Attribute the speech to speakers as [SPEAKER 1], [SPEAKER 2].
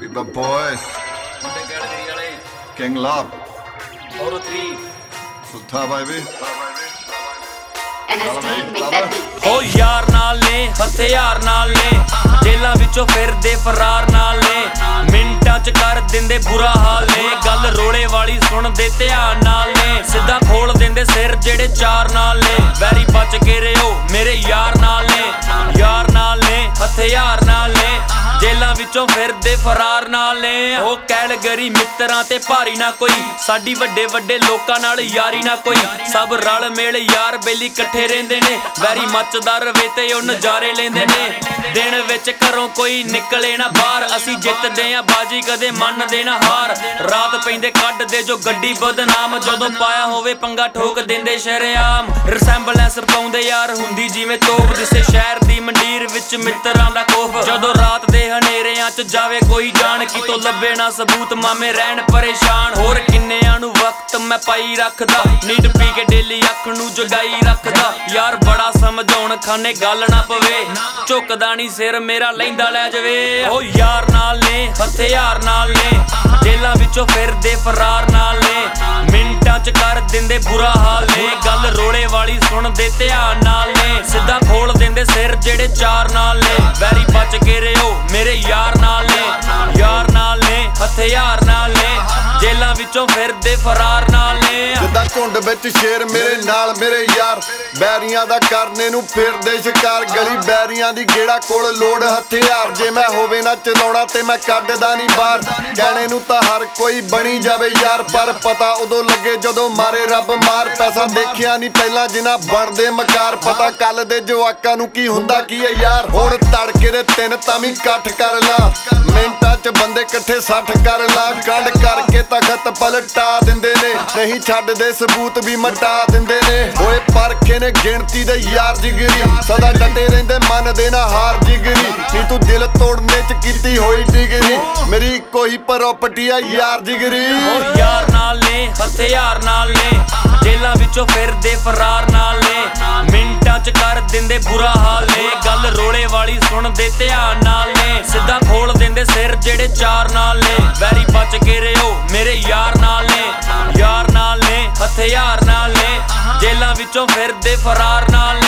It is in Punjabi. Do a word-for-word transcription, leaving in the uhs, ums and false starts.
[SPEAKER 1] Bieber Boys, King Love, Sultan baby.
[SPEAKER 2] ਹੋ ਯਾਰ ਨਾਲ ਨੇ ਹਥਿਆਰ ਨਾਲ ਨੇ ਜੇਲਾਂ ਵਿੱਚੋਂ ਫਿਰਦੇ ਫਰਾਰ ਨਾਲ ਨੇ ਮਿੰਟਾਂ ਚ ਕਰ ਦਿੰਦੇ ਬੁਰਾ ਹਾਲ ਨੇ ਗੱਲ ਰੋਲੇ ਵਾਲੀ ਸੁਣਦੇ ਧਿਆਨ ਨਾਲ ਨੇ ਸਿੱਧਾ ਖੋਲ ਦਿੰਦੇ ਸਿਰ ਜਿਹੜੇ ਚਾਰ ਨਾਲ ਨੇ ਵੈਰੀ ਬਚ ਕੇ ਰਿਓ ਮੇਰੇ ਯਾਰ ਨਾਲ ਨੇ ਯਾਰ ਨਾਲ ਨੇ ਹਥਿਆਰ ਨਾਲ ਨੇ ਜੇਲਾਂ ਵਿੱਚੋਂ ਫਿਰਦੇ ਫਰਾਰ ਨਾਲ ਨੇ ਉਹ ਕੈਲਗਰੀ ਮਿੱਤਰਾਂ ਤੇ ਭਾਰੀ ਨਾ ਕੋਈ ਸਾਡੀ ਵੱਡੇ ਵੱਡੇ ਲੋਕਾਂ ਨਾਲ ਯਾਰੀ ਨਾ ਕੋਈ ਸਭ ਰਲ ਮਿਲ ਯਾਰ ਬੇਲੀ ਇਕੱਠੇ ਰਹਿੰਦੇ ਨੇ ਵੈਰੀ ਮੱਚਦਾ ਰਵੇ ਤੇ ਉਹ ਨਜ਼ਾਰੇ ਲੈਂਦੇ ਨੇ ਦਿਨ ਵਿੱਚ ਘਰੋਂ ਕੋਈ ਨਿਕਲੇ ਨਾ ਬਾਹਰ ਅਸੀਂ ਜਿੱਤਦੇ ਆ ਬਾਜੀ ਕਦੇ ਮੰਨਦੇ ਨਾ ਹਾਰ ਰਾਤ ਪੈਂਦੇ ਕੱਢਦੇ ਜੋ ਗੱਡੀ ਬਦਨਾਮ ਜਦੋਂ ਪਾਇਆ ਹੋਵੇ ਪੰਗਾ ਠੋਕ ਦਿੰਦੇ ਸ਼ਰੇਆਮ ਰਿਸੈਂਬਲੈਂਸ ਪਾਉਂਦੇ ਯਾਰ ਹੁੰਦੀ ਜਿਵੇਂ ਤੋਪ ਜਿਸੇ ਸ਼ਹਿਰ ਦੀ ਮੰਡੀਰ ਵਿੱਚ ਮਿੱਤਰਾਂ ਦਾ ਖੋਫ ਜਦੋਂ ਰਾਤ ਦੇ ਹਨੇਰਿਆਂ ਚ ਜਾਵੇ ਕੋਈ ਜਾਣ ਕਿਤੋਂ ਲੱਭੇ ਨਾ ਸਬੂਤ ਮਾਮੇ ਰਹਿਣ ਪਰੇਸ਼ਾਨ ਹੋਰ ਕਿੰਨਿਆਂ ਨੂੰ ਵਕਤ ਮੈਂ ਪਾਈ ਰੱਖਦਾ ਨੀਂਦ ਪੀ ਕੇ ਡੇਲੀ ਅੱਖ ਨੂੰ ਜਗਾਈ ਰੱਖਦਾ ਯਾਰ ਬੜਾ ਸਮਝਾਉਣ ਖਾਨੇ ਗੱਲ ਨਾ ਪਵੇ ਝੁਕਦਾ ਨਹੀਂ ਸਿਰ ਮੇਰਾ ਲੈਂਦਾ ਲੈ ਜਾਵੇ ਉਹ ਯਾਰ ਨਾਲ ਨੇ ਹਥਿਆਰ ਨਾਲ ਨੇ ਜੇਲਾਂ ਵਿੱਚੋਂ ਫਿਰਦੇ ਫਰਾਰ ਨਾਲ ਨੇ ਮਿੰਟਾਂ ਚ ਕਰ ਦਿੰਦੇ ਬੁਰਾ ਹਾਲ ਨੇ ਗੱਲ ਰੋਲੇ ਵਾਲੀ ਸੁਣਦੇ ਧਿਆਨ ਨਾਲ ਨੇ ਸਿੱਧਾ ਖੋਲ ਦਿੰਦੇ ਸਿਰ ਜਿਹੜੇ ਚਾਰ ਨਾਲ ਨੇ ਵੈਰੀ ਬਚ ਕੇ ਰਿਓ ਮੇਰੇ ਯਾਰ ਨਾਲ ਨੇ ਯਾਰ ਨਾਲ ਨੇ ਹਥਿਆਰ ਨਾਲ ਨੇ ਜੇਲਾਂ ਵਿੱਚੋਂ ਫਿਰਦੇ ਫਰਾਰ ਨਾਲ ਨੇ
[SPEAKER 1] ਜਿੱਦਾਂ ਝੁੰਡ ਵਿੱਚ ਸ਼ੇਰ ਮੇਰੇ ਨਾਲ ਮੇਰੇ ਯਾਰ ਬੈਰੀਆਂ ਦਾ ਕਰਨੇ ਨੂੰ ਫਿਰਦੇ ਸ਼ਿਕਾਰ ਗਲੀ ਬੈਰੀਆਂ ਦੀ ਗੇੜਾ ਕੋਲ ਲੋੜ ਹਥਿਆਰ ਜੇ ਮੈਂ ਹੋਵੇ ਨਾ ਚਲਾਉਣਾ ਤੇ ਮੈਂ ਕੱਢਦਾ ਨਹੀਂ ਬਾਹਰ ਕਹਿਣੇ ਨੂੰ ਤਾਂ ਹਰ ਕੋਈ ਬਣੀ ਜਾਵੇ ਯਾਰ ਪਰ ਪਤਾ ਉਦੋਂ ਲੱਗੇ ਜਦੋਂ ਮਾਰੇ ਰੱਬ ਮਾਰ ਪੈਸਾ ਦੇਖਿਆ ਨਹੀਂ ਪਹਿਲਾਂ ਜਿਨ੍ਹਾਂ ਬਣਦੇ ਮਕਾਰ ਪਤਾ ਕੱਲ ਦੇ ਜਵਾਕਾਂ ਨੂੰ ਕੀ ਹੁੰਦਾ ਕੀ ਹੈ ਯਾਰ ਹੁਣ ਤੜਕੇ ਦੇ ਤਿੰਨ ਤਾਂ ਵੀ ਇਕੱਠ ਕਰ ਲਾ ਮਿੰਟਾਂ ਚ ਬੰਦੇ ਇਕੱਠੇ ਸੱਠ ਕਰ ਲਾ ਕੰਡ ਕਰਕੇ ਤਖਤ ਪਲਟਾ ਦਿੰਦੇ ਨੇ ਨਹੀਂ ਛੱਡਦੇ ਸਬੂਤ ਵੀ ਮਟਾ ਦਿੰਦੇ ਨੇ ਓਏ ਪਰਖੇ ਨੇ ਗਿਣਤੀ ਦੇ ਯਾਰ ਜਿਗਰੀ ਸਦਾ ਡਟੇ ਰਹਿੰਦੇ ਮੰਨਦੇ ਨਾ ਹਾਰ ਜਿਗਰੀ ਨੀ ਤੂੰ ਦਿਲ ਤੋੜਨੇ ਚ ਕੀਤੀ ਹੋਈ ਡਿਗਰੀ ਮੇਰੀ ਕੋਈ ਪ੍ਰਾਪਰਟੀ ਆ ਯਾਰ ਜਿਗਰੀ
[SPEAKER 2] ਉਹ ਯਾਰ ਨਾਲ ਨੇ ਹਥਿਆਰ ਨਾਲ ਨੇ ਜੇਲਾਂ ਵਿੱਚੋਂ ਫਿਰਦੇ ਫਰਾਰ ਨਾਲ ਨੇ ਮਿੰਟਾਂ ਚ ਕਰ ਦਿੰਦੇ ਬੁਰਾ ਹਾਲ ਨੇ ਗੱਲ ਰੋਲੇ ਵਾਲੀ ਸੁਣਦੇ ਧਿਆਨ ਨਾਲ ਨੇ ਸਿੱਧਾ ਖੋਲ ਦਿੰਦੇ ਸਿਰ ਜਿਹੜੇ ਚਾਰ ਨਾਲ ਨੇ ਵੈਰੀ ਬਚ ਕੇ ਰਿਓ ਮੇਰੇ ਯਾਰ ਨਾਲ ਨੇ ਯਾਰ ਨਾਲ ਨੇ ਹਥਿਆਰ ਨਾਲ ਨੇ ਜੇਲਾਂ ਵਿੱਚੋਂ ਫਿਰਦੇ ਫਰਾਰ ਨਾਲ